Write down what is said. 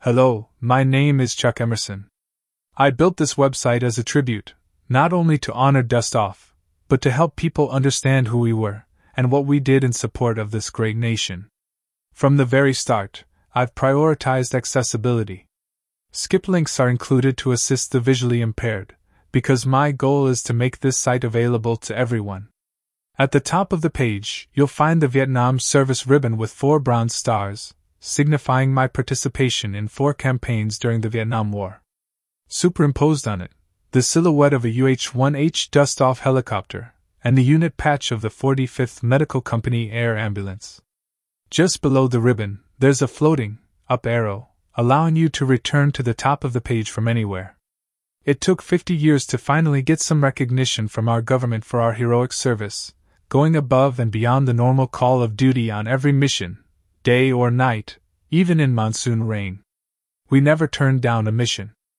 Hello, my name is Chuck Emerson. I built this website as a tribute, not only to honor Dust Off, but to help people understand who we were and what we did in support of this great nation. From the very start, I've prioritized accessibility. Skip links are included to assist the visually impaired, because my goal is to make this site available to everyone. At the top of the page, you'll find the Vietnam service ribbon with 4 bronze stars, signifying my participation in 4 campaigns during the Vietnam War. Superimposed on it, the silhouette of a UH-1H Dust-Off helicopter, and the unit patch of the 45th Medical Company Air Ambulance. Just below the ribbon, there's a floating, up arrow, allowing you to return to the top of the page from anywhere. It took 50 years to finally get some recognition from our government for our heroic service, going above and beyond the normal call of duty on every mission, day or night, even in monsoon rain. We never turned down a mission.